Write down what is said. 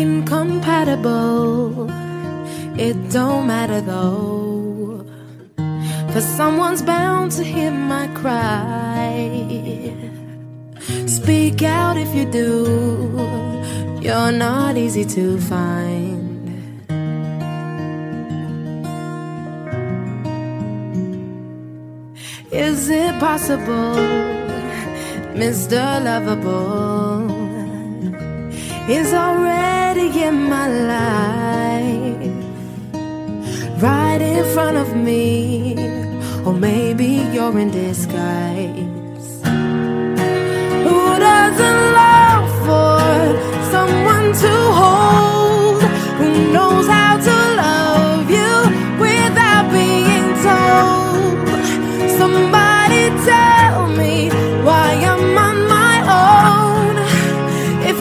incompatible. It don't matter though, for someone's bound to hear my cry. Speak out if you do, you're not easy to find. Is it possible, Mr. Lovable is already in my life, right in front of me? Or maybe you're in disguise.